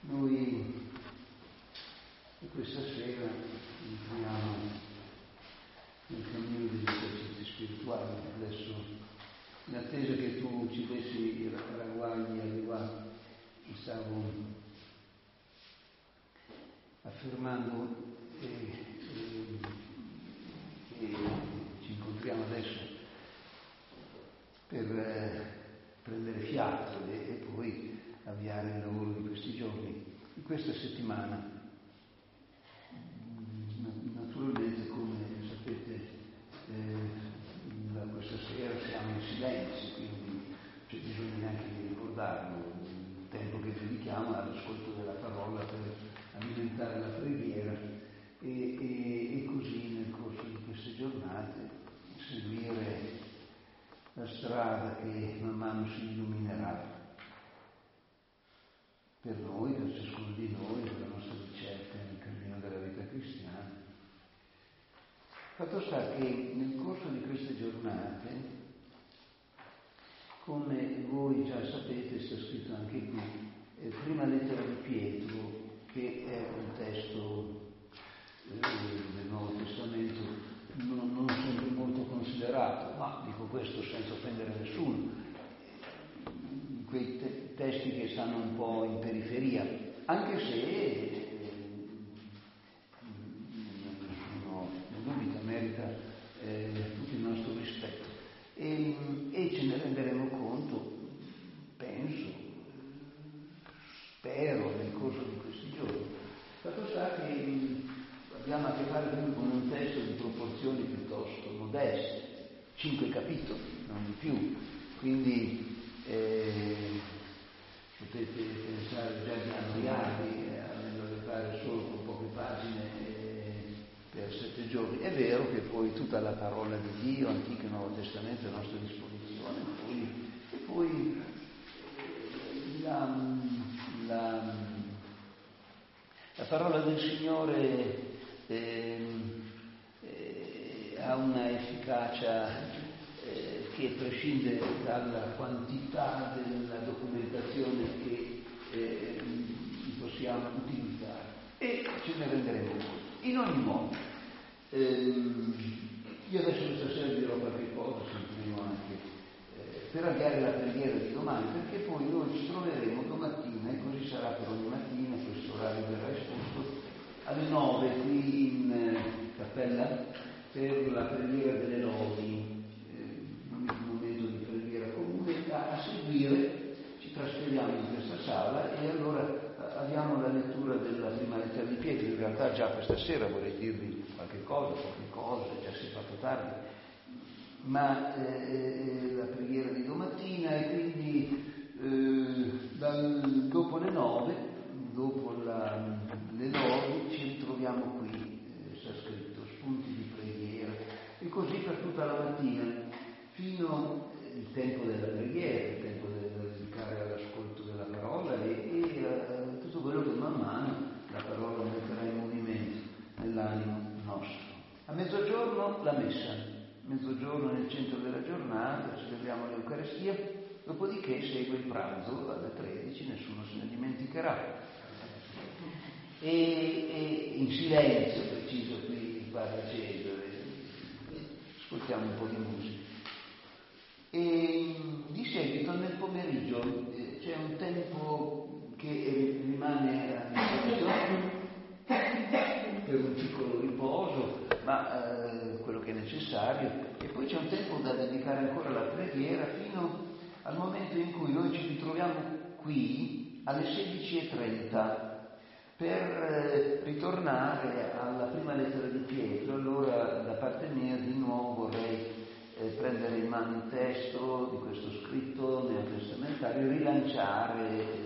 Noi questa sera entriamo nel cammino degli esercizi spirituali. Adesso, in attesa che tu ci dessi i ragguagli al riguardo, mi stavo affermando che ci incontriamo adesso per prendere fiato e poi avviare il lavoro di questi giorni. In questa settimana, naturalmente, come sapete, da questa sera siamo in silenzio, quindi non c'è bisogno neanche di ricordarlo. Il tempo che dedichiamo all'ascolto della parola per alimentare la preghiera e così nel corso di queste giornate seguire la strada che man mano si illuminerà per noi, per ciascuno di noi, per la nostra ricerca nel cammino della vita cristiana. Fatto sta che nel corso di queste giornate, come voi già sapete, sta scritto anche qui, prima lettera di Pietro, che è un testo del Nuovo Testamento non sempre molto considerato, ma dico questo senza offendere nessuno, quei testi che stanno un po' in periferia, anche se nessuno dubita, merita tutto il nostro rispetto e ce ne renderemo conto, penso, spero, nel corso di questi giorni. Fatto sta che abbiamo a che fare con un testo di proporzioni piuttosto modeste, 5 capitoli, non di più, quindi potete pensare già di annoiarvi avendo a che fare solo con poche pagine per 7 giorni. È vero che poi tutta la parola di Dio, Antico e Nuovo Testamento, è a nostra disposizione, e poi la parola del Signore ha una efficacia che prescinde dalla quantità della documentazione che possiamo utilizzare, e ce ne renderemo conto. In ogni modo, io adesso questa sera dirò qualche cosa, sentiremo anche per avviare la preghiera di domani, perché poi noi ci troveremo domattina, e così sarà per ogni mattina, questo orario verrà esposto, alle 9 qui in cappella per la preghiera delle lodi, un momento di preghiera comune. A seguire ci trasferiamo in questa sala e allora abbiamo la lettura della prima lettera di Pietro. In realtà già questa sera vorrei dirvi qualche cosa, poche cose, già si è fatto tardi, ma la preghiera di domattina, e quindi dopo le 9, dopo le lodi, ci ritroviamo qui, sta scritto, spunti di preghiera, e così per tutta la mattina, fino il tempo della preghiera, il tempo da dedicare all'ascolto della parola e tutto quello che man mano la parola metterà in movimento nell'animo nostro. A mezzogiorno la messa. Mezzogiorno nel centro della giornata, celebriamo l'Eucaristia, dopodiché segue il pranzo alle 13, nessuno se ne dimenticherà. E in silenzio, preciso qui il padre Cesare, ascoltiamo un po' di musica. E di seguito nel pomeriggio c'è un tempo che rimane a disposizione per un piccolo riposo, ma quello che è necessario, e poi c'è un tempo da dedicare ancora alla preghiera fino al momento in cui noi ci ritroviamo qui alle 16:30 per ritornare alla prima lettera di Pietro. Allora da parte mia di nuovo vorrei prendere in mano il testo di questo scritto neotestamentario, rilanciare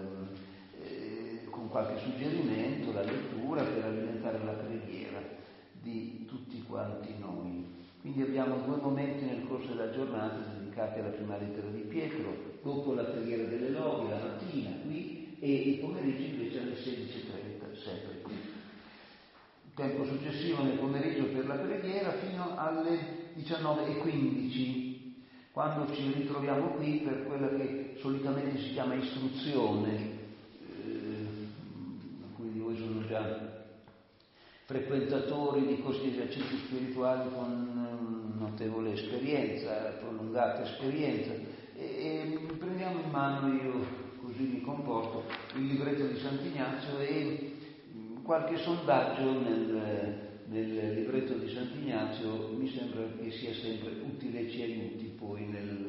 con qualche suggerimento la lettura per alimentare la preghiera di tutti quanti noi. Quindi abbiamo 2 momenti nel corso della giornata dedicati alla prima lettera di Pietro, dopo la preghiera delle lodi, la mattina qui, e il pomeriggio invece alle 16:30, sempre qui. Il tempo successivo nel pomeriggio per la preghiera fino alle 19:15, quando ci ritroviamo qui per quella che solitamente si chiama istruzione, già frequentatori di questi esercizi spirituali con notevole esperienza, prolungata esperienza, e prendiamo in mano, io così mi comporto, il libretto di Sant'Ignazio e qualche sondaggio nel libretto di Sant'Ignazio mi sembra che sia sempre utile e ci aiuti poi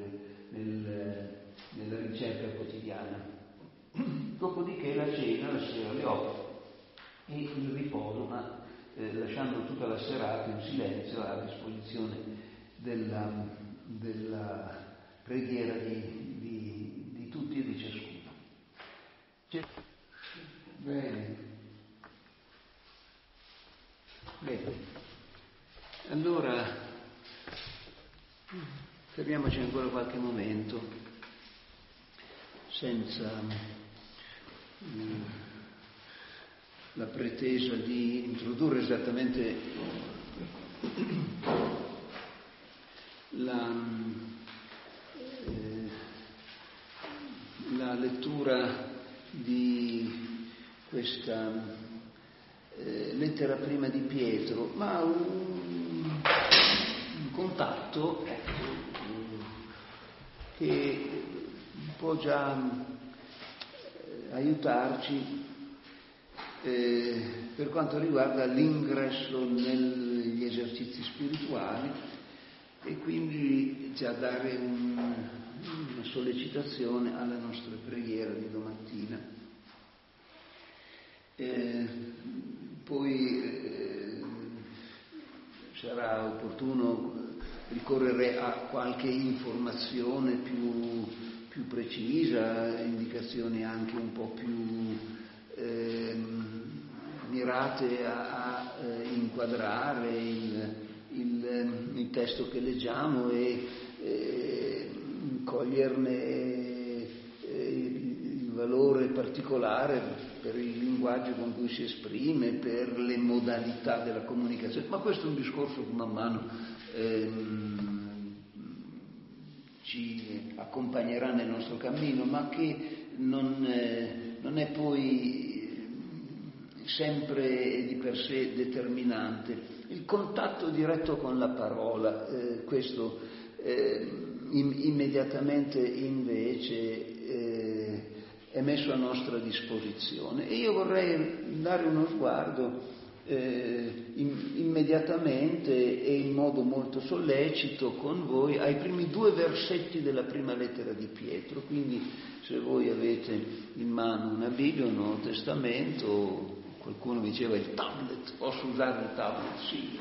nella ricerca quotidiana. Dopodiché la cena, la sera alle 8 e il riposo, ma lasciando tutta la serata in silenzio a disposizione della preghiera di tutti e di ciascuno. Bene. Allora fermiamoci ancora qualche momento senza la pretesa di introdurre esattamente la lettura di questa lettera prima di Pietro, ma un contatto che può già aiutarci per quanto riguarda l'ingresso negli esercizi spirituali e quindi già dare una sollecitazione alla nostra preghiera di domattina. Poi sarà opportuno ricorrere a qualche informazione più precisa, indicazioni anche un po' più mirate a inquadrare il testo che leggiamo e coglierne il valore particolare per il linguaggio con cui si esprime, per le modalità della comunicazione. Ma questo è un discorso che man mano ci accompagnerà nel nostro cammino, ma che non è poi sempre di per sé determinante. Il contatto diretto con la parola, questo immediatamente invece è messo a nostra disposizione. E io vorrei dare uno sguardo immediatamente e in modo molto sollecito con voi ai primi 2 versetti della prima lettera di Pietro. Quindi se voi avete in mano una Bibbia, un Nuovo Testamento, qualcuno diceva il tablet, posso usare il tablet? Sì,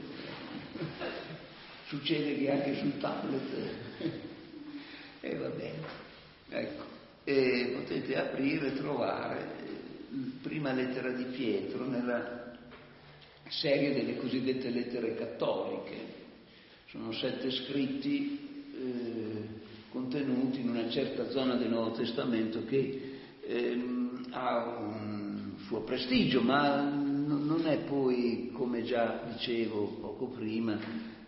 succede che anche sul tablet va bene, ecco. E potete aprire e trovare prima lettera di Pietro nella serie delle cosiddette lettere cattoliche. Sono 7 scritti contenuti in una certa zona del Nuovo Testamento che ha un suo prestigio, ma non è poi, come già dicevo poco prima,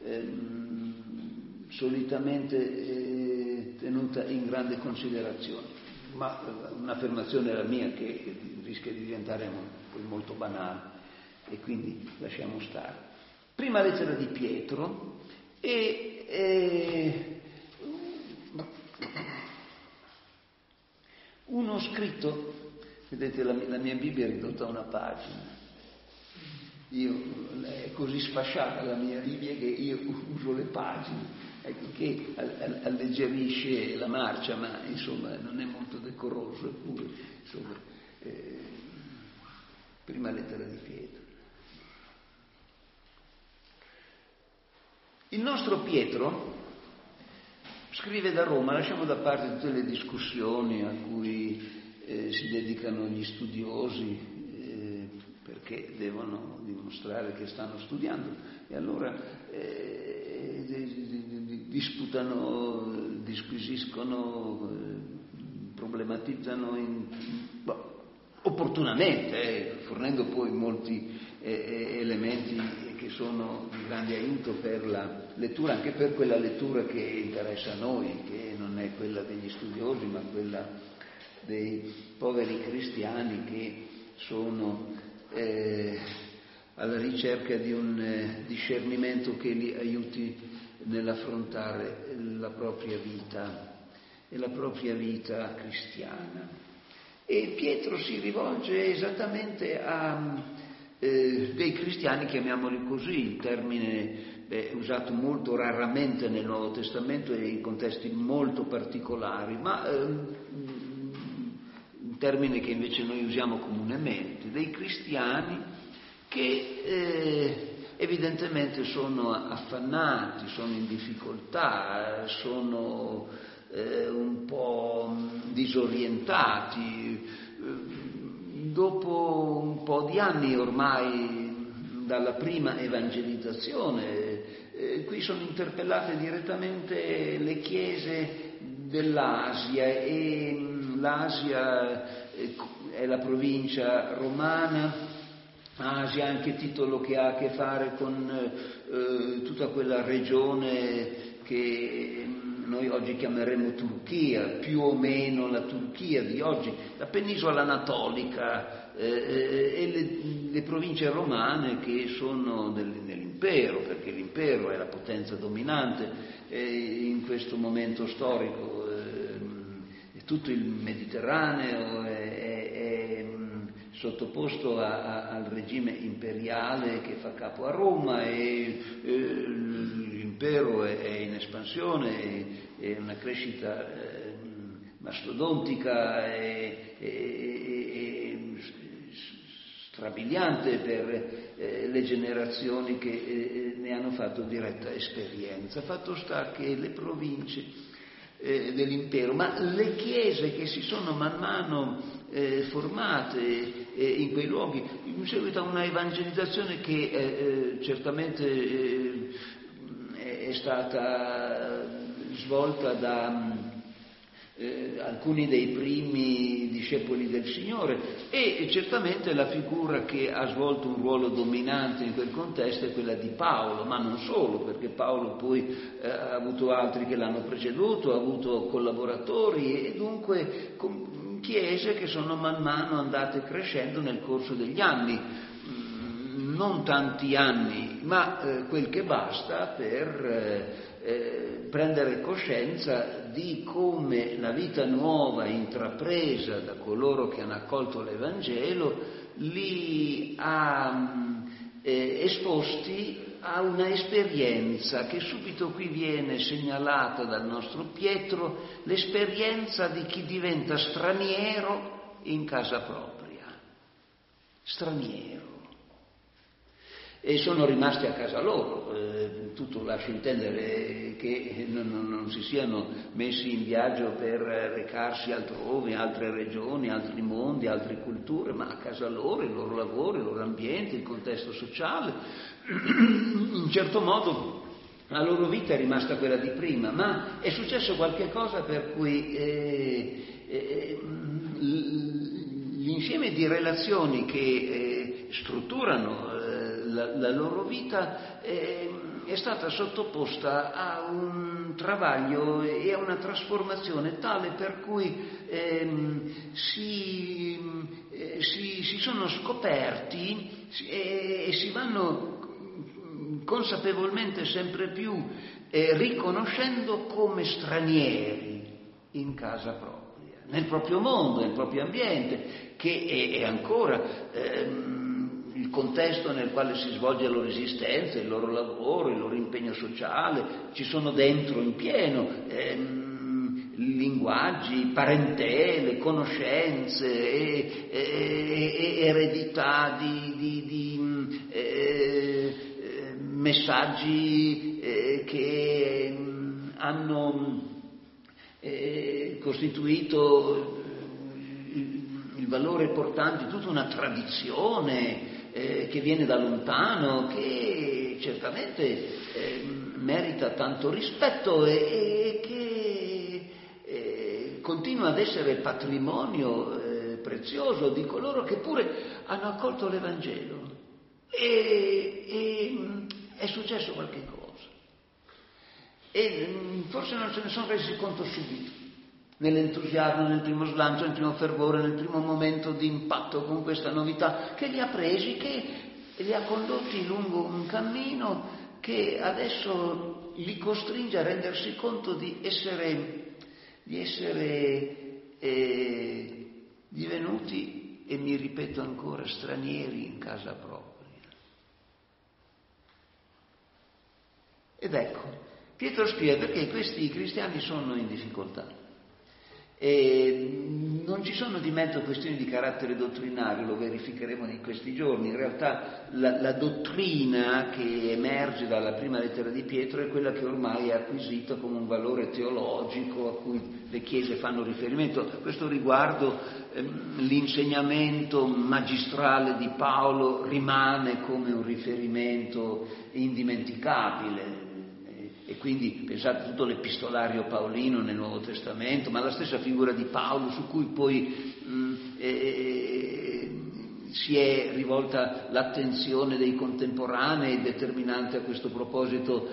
solitamente tenuta in grande considerazione. Ma un'affermazione era mia che rischia di diventare poi molto banale e quindi lasciamo stare. Prima lettera di Pietro e uno scritto, vedete la mia Bibbia è ridotta a una pagina, è così sfasciata la mia Bibbia che io uso le pagine. Ecco, che alleggerisce la marcia, ma insomma non è molto decoroso, eppure insomma, prima lettera di Pietro. Il nostro Pietro scrive da Roma, lasciamo da parte tutte le discussioni a cui si dedicano gli studiosi, perché devono dimostrare che stanno studiando, e allora disputano, disquisiscono, problematizzano opportunamente, fornendo poi molti elementi che sono di grande aiuto per la lettura, anche per quella lettura che interessa a noi, che non è quella degli studiosi, ma quella dei poveri cristiani che sono alla ricerca di un discernimento che li aiuti nell'affrontare la propria vita e la propria vita cristiana. E Pietro si rivolge esattamente a dei cristiani, chiamiamoli così, il termine è usato molto raramente nel Nuovo Testamento e in contesti molto particolari, ma un termine che invece noi usiamo comunemente, dei cristiani che evidentemente sono affannati, sono in difficoltà, sono un po' disorientati, dopo un po' di anni ormai dalla prima evangelizzazione. Qui sono interpellate direttamente le chiese dell'Asia, e l'Asia è la provincia romana. Asia è anche titolo che ha a che fare con tutta quella regione che noi oggi chiameremo Turchia, più o meno la Turchia di oggi, la penisola anatolica e le province romane che sono nell'impero, perché l'impero è la potenza dominante in questo momento storico. Tutto il Mediterraneo è sottoposto al regime imperiale che fa capo a Roma, e l'impero è in espansione, è una crescita mastodontica e strabiliante per le generazioni che ne hanno fatto diretta esperienza. Fatto sta che le province dell'impero, ma le chiese che si sono man mano formate in quei luoghi in seguito a una evangelizzazione che certamente è stata svolta da alcuni dei primi discepoli del Signore, e certamente la figura che ha svolto un ruolo dominante in quel contesto è quella di Paolo, ma non solo, perché Paolo poi ha avuto altri che l'hanno preceduto, ha avuto collaboratori, e dunque chiese che sono man mano andate crescendo nel corso degli anni, non tanti anni, ma quel che basta per prendere coscienza di come la vita nuova intrapresa da coloro che hanno accolto l'Evangelo li ha esposti a una esperienza che subito qui viene segnalata dal nostro Pietro, l'esperienza di chi diventa straniero in casa propria. Straniero. E sono rimasti a casa loro, tutto lascia intendere che non si siano messi in viaggio per recarsi altrove, altre regioni, altri mondi, altre culture, ma a casa loro, il loro lavoro, il loro ambiente, il contesto sociale. In un certo modo la loro vita è rimasta quella di prima, ma è successo qualche cosa per cui l'insieme di relazioni che strutturano la loro vita è stata sottoposta a un travaglio e a una trasformazione tale per cui si sono scoperti e si vanno consapevolmente sempre più riconoscendo come stranieri in casa propria, nel proprio mondo, nel proprio ambiente, che è ancora il contesto nel quale si svolge la loro esistenza, il loro lavoro, il loro impegno sociale. Ci sono dentro in pieno linguaggi, parentele, conoscenze, eredità di messaggi che hanno costituito il valore portante di tutta una tradizione che viene da lontano, che certamente merita tanto rispetto e che continua ad essere patrimonio prezioso di coloro che pure hanno accolto l'Evangelo. E è successo qualche cosa, e forse non se ne sono resi conto subito, nell'entusiasmo, nel primo slancio, nel primo fervore, nel primo momento di impatto con questa novità, che li ha presi, che li ha condotti lungo un cammino che adesso li costringe a rendersi conto di essere divenuti, e mi ripeto ancora, stranieri in casa propria. Ed ecco, Pietro spiega perché questi cristiani sono in difficoltà. E non ci sono di mezzo questioni di carattere dottrinario, lo verificheremo in questi giorni. In realtà la dottrina che emerge dalla prima lettera di Pietro è quella che ormai è acquisita come un valore teologico a cui le chiese fanno riferimento. A questo riguardo l'insegnamento magistrale di Paolo rimane come un riferimento indimenticabile. E quindi pensate tutto l'epistolario paolino nel Nuovo Testamento, ma la stessa figura di Paolo su cui poi si è rivolta l'attenzione dei contemporanei, determinante a questo proposito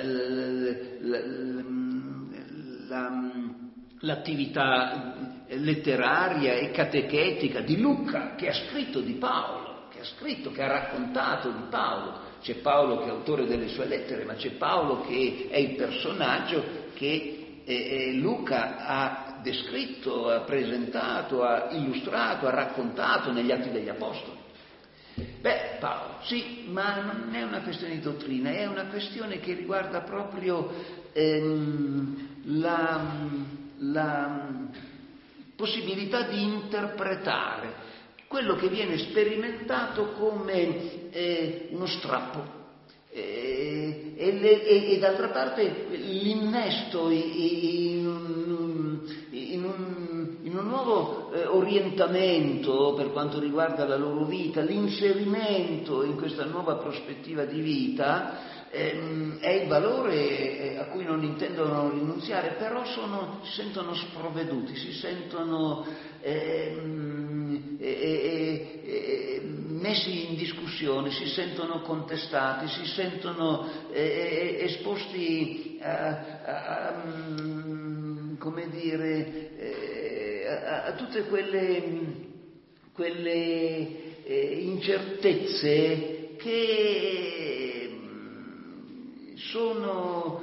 l'attività letteraria e catechetica di Luca, che ha scritto di Paolo, che ha raccontato di Paolo. C'è Paolo che è autore delle sue lettere, ma c'è Paolo che è il personaggio che Luca ha descritto, ha presentato, ha illustrato, ha raccontato negli Atti degli Apostoli. Paolo, sì, ma non è una questione di dottrina, è una questione che riguarda proprio la possibilità di interpretare quello che viene sperimentato come uno strappo e d'altra parte l'innesto in un nuovo orientamento per quanto riguarda la loro vita, l'inserimento in questa nuova prospettiva di vita è il valore a cui non intendono rinunziare, però si sentono sprovveduti, si sentono messi in discussione, si sentono contestati, si sentono esposti a tutte quelle incertezze che sono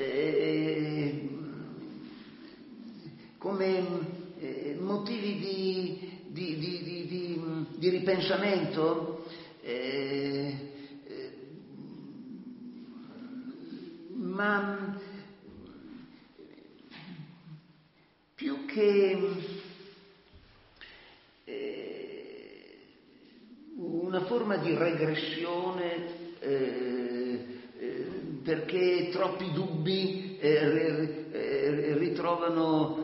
come motivi di ripensamento, ma più che una forma di regressione, perché troppi dubbi ritrovano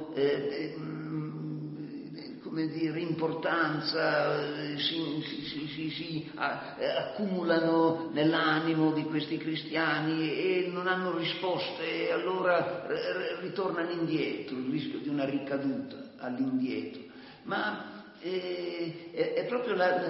importanza, si accumulano nell'animo di questi cristiani e non hanno risposte, e allora ritornano indietro, il rischio di una ricaduta all'indietro. Ma è proprio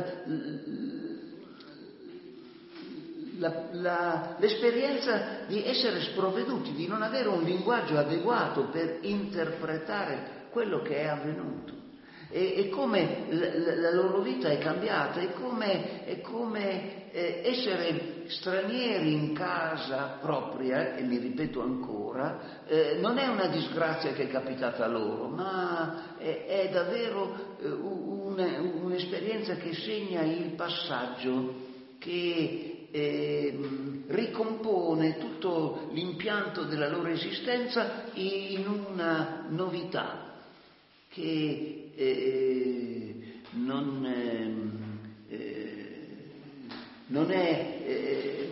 l'esperienza di essere sprovveduti, di non avere un linguaggio adeguato per interpretare quello che è avvenuto. E come la loro vita è cambiata, è come essere stranieri in casa propria, e mi ripeto ancora, non è una disgrazia che è capitata loro, ma è davvero un'esperienza che segna il passaggio, che ricompone tutto l'impianto della loro esistenza in una novità che non è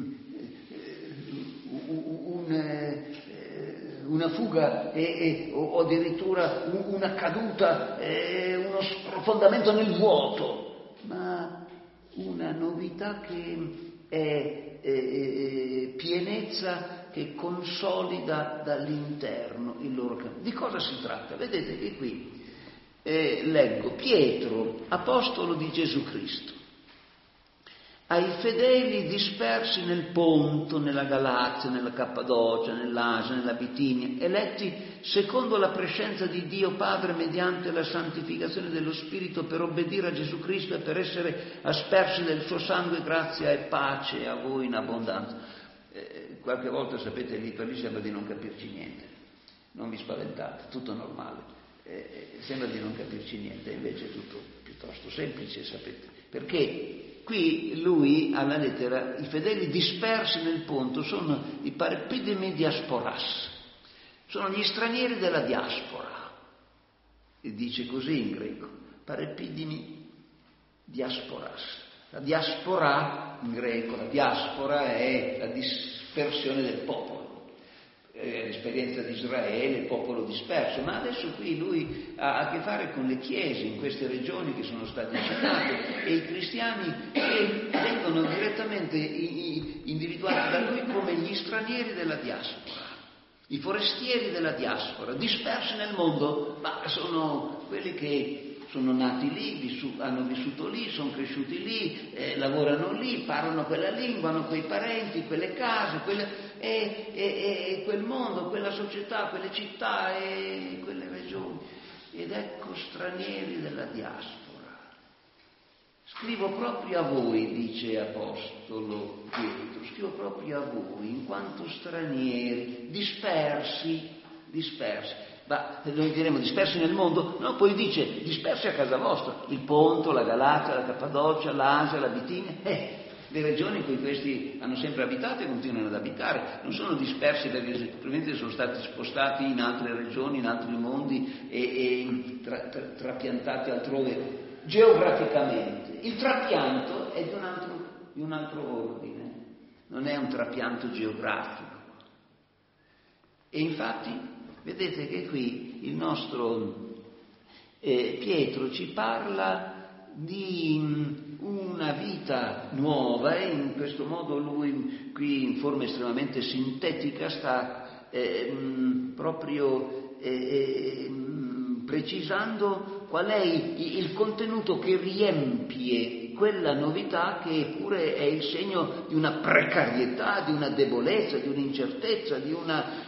una fuga o addirittura una caduta, uno sprofondamento nel vuoto, ma una novità che è pienezza, che consolida dall'interno il loro cammino. Di cosa si tratta? Vedete che qui leggo: Pietro, apostolo di Gesù Cristo, ai fedeli dispersi nel Ponto, nella Galazia, nella Cappadocia, nell'Asia, nella Bitinia, eletti secondo la prescenza di Dio Padre mediante la santificazione dello Spirito per obbedire a Gesù Cristo e per essere aspersi del suo sangue, grazia e pace a voi in abbondanza. Qualche volta, sapete, lì per lì sembra di non capirci niente. Non vi spaventate, tutto normale. Sembra di non capirci niente, invece è tutto piuttosto semplice, sapete. Perché qui lui, alla lettera, i fedeli dispersi nel Ponto sono i parepidemi diasporas, sono gli stranieri della diaspora, e dice così in greco, parepidemi diasporas. La diaspora, in greco, la diaspora è la dispersione del popolo. L'esperienza di Israele, il popolo disperso, ma adesso qui lui ha a che fare con le chiese in queste regioni che sono state citate e i cristiani che vengono direttamente individuati da lui come gli stranieri della diaspora, i forestieri della diaspora, dispersi nel mondo, ma sono quelli che sono nati lì, hanno vissuto lì, sono cresciuti lì, lavorano lì, parlano quella lingua, hanno quei parenti, quelle case, quel mondo, quella società, quelle città e quelle regioni. Ed ecco stranieri della diaspora. Scrivo proprio a voi, dice Apostolo Pietro, scrivo proprio a voi, in quanto stranieri, dispersi. Ma noi diremo dispersi nel mondo? No, poi dice dispersi a casa vostra, il Ponto, la Galazia, la Cappadocia, l'Asia, la Bitinia, le regioni in cui questi hanno sempre abitato e continuano ad abitare, non sono dispersi perché probabilmente sono stati spostati in altre regioni, in altri mondi e trapiantati altrove geograficamente. Il trapianto è di un altro ordine, non è un trapianto geografico. E infatti vedete che qui il nostro Pietro ci parla di una vita nuova e in questo modo lui qui in forma estremamente sintetica sta proprio precisando qual è il contenuto che riempie quella novità che pure è il segno di una precarietà, di una debolezza, di un'incertezza, di una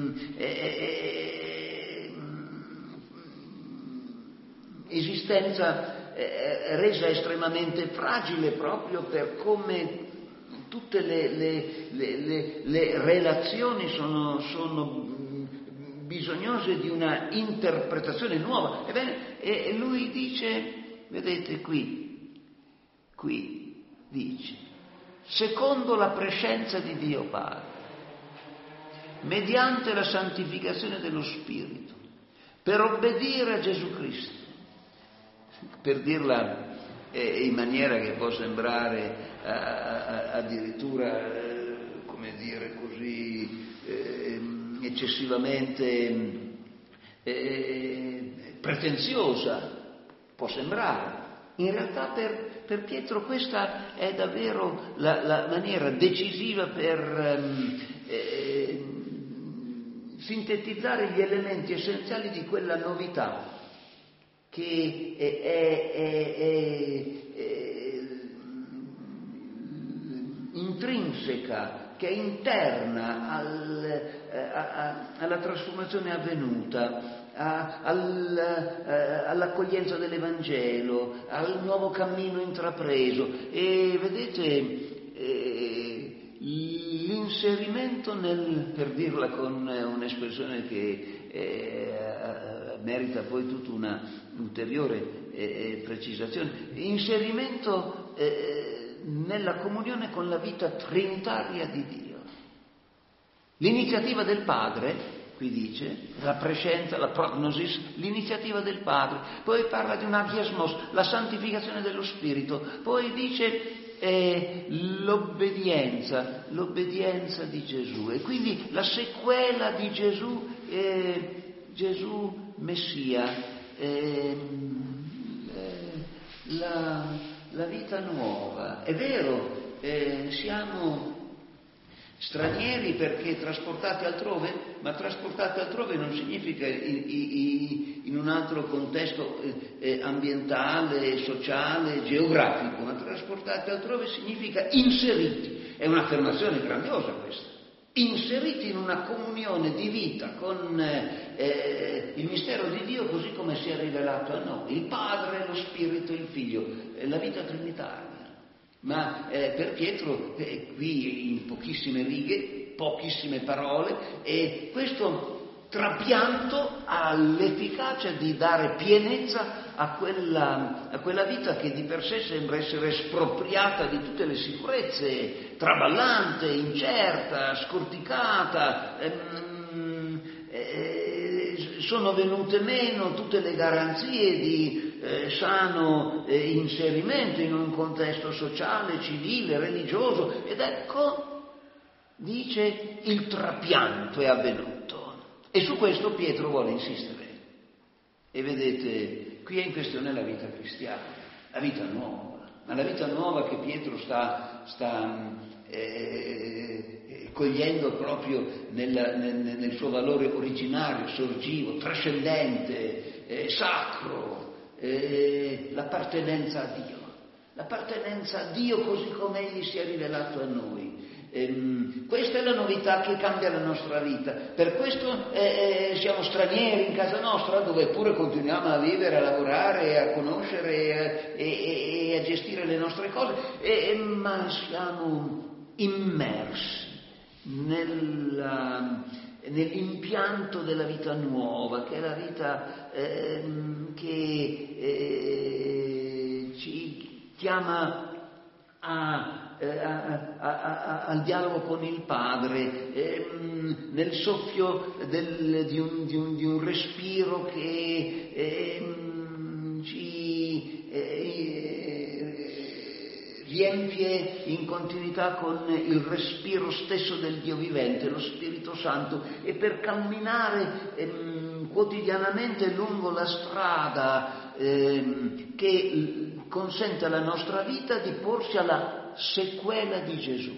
esistenza resa estremamente fragile proprio per come tutte le relazioni sono bisognose di una interpretazione nuova. Ebbene, e lui dice, vedete qui dice, secondo la prescenza di Dio Padre, mediante la santificazione dello Spirito, per obbedire a Gesù Cristo. Per dirla in maniera che può sembrare addirittura, come dire così, eccessivamente pretenziosa, può sembrare. In realtà per Pietro questa è davvero la maniera decisiva per sintetizzare gli elementi essenziali di quella novità che è intrinseca, che è interna alla trasformazione avvenuta, all'accoglienza dell'Evangelo, al nuovo cammino intrapreso. E vedete, l'inserimento per dirla con un'espressione che merita poi tutta una ulteriore precisazione, inserimento nella comunione con la vita trinitaria di Dio. L'iniziativa del Padre, qui dice, la prescenza, la prognosis, l'iniziativa del Padre, poi parla di un agiasmos, la santificazione dello Spirito, poi dice l'obbedienza di Gesù, e quindi la sequela di Gesù, Gesù Messia, la vita nuova. È vero, Stranieri perché trasportati altrove, ma trasportati altrove non significa in un altro contesto ambientale, sociale, geografico, ma trasportati altrove significa inseriti. È un'affermazione grandiosa questa. Inseriti in una comunione di vita con il mistero di Dio così come si è rivelato a noi, il Padre, lo Spirito, il Figlio, la vita trinitaria. Ma per Pietro qui in pochissime righe, pochissime parole, e questo trapianto ha l'efficacia di dare pienezza a quella vita che di per sé sembra essere espropriata di tutte le sicurezze, traballante, incerta, scorticata, sono venute meno tutte le garanzie di sano inserimento in un contesto sociale, civile, religioso, ed ecco, dice, il trapianto è avvenuto. E su questo Pietro vuole insistere. E vedete, qui è in questione la vita cristiana, la vita nuova, ma la vita nuova che Pietro sta cogliendo proprio nel suo valore originario, sorgivo, trascendente, sacro, l'appartenenza a Dio così come Egli si è rivelato a noi. Questa è la novità che cambia la nostra vita. Per questo siamo stranieri in casa nostra, dove pure continuiamo a vivere, a lavorare, a conoscere e a gestire le nostre cose, ma siamo immersi nell'impianto della vita nuova, che è la vita che ci chiama al dialogo con il Padre, nel soffio di un respiro che ci riempie in continuità con il respiro stesso del Dio vivente, lo Spirito Santo, e per camminare quotidianamente lungo la strada che consente alla nostra vita di porsi alla sequela di Gesù.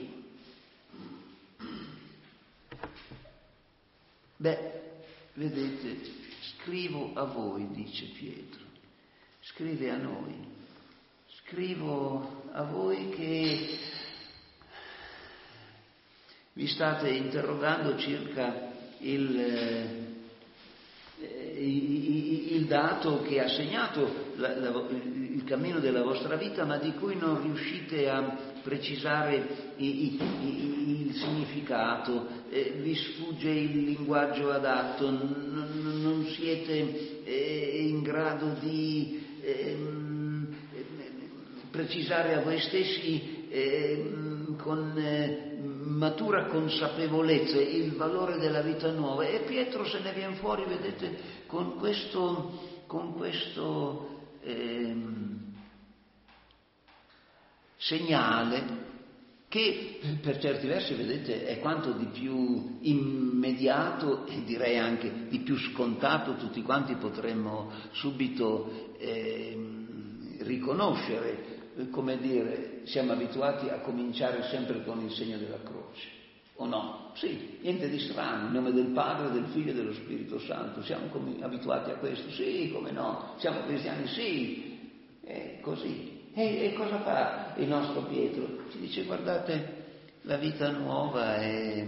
Vedete, scrivo a voi, dice Pietro, scrive a noi. Scrivo a voi che vi state interrogando circa il dato che ha segnato il cammino della vostra vita, ma di cui non riuscite a precisare il significato, vi sfugge il linguaggio adatto, non siete in grado di precisare a voi stessi con matura consapevolezza il valore della vita nuova. E Pietro se ne viene fuori, vedete, con questo segnale che per certi versi, vedete, è quanto di più immediato e direi anche di più scontato tutti quanti potremmo subito riconoscere. Come dire, siamo abituati a cominciare sempre con il segno della croce, o no? Sì, niente di strano, in nome del Padre, del Figlio e dello Spirito Santo, siamo abituati a questo, sì, come no, siamo cristiani, sì, è così. E cosa fa il nostro Pietro? Ci dice, guardate, la vita nuova è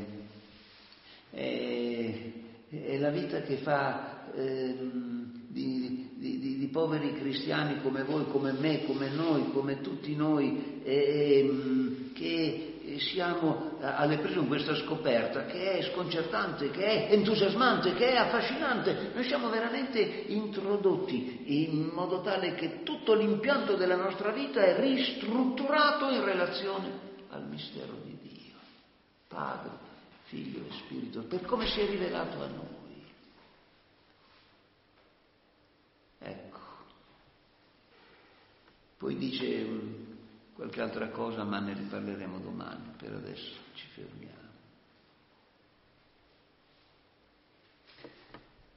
la vita che fa di poveri cristiani come voi, come me, come noi, come tutti noi, che siamo alle prese con questa scoperta che è sconcertante, che è entusiasmante, che è affascinante. Noi siamo veramente introdotti in modo tale che tutto l'impianto della nostra vita è ristrutturato in relazione al mistero di Dio, Padre, Figlio e Spirito, per come si è rivelato a noi. Ecco. Poi dice qualche altra cosa, ma ne riparleremo domani. Per adesso ci fermiamo.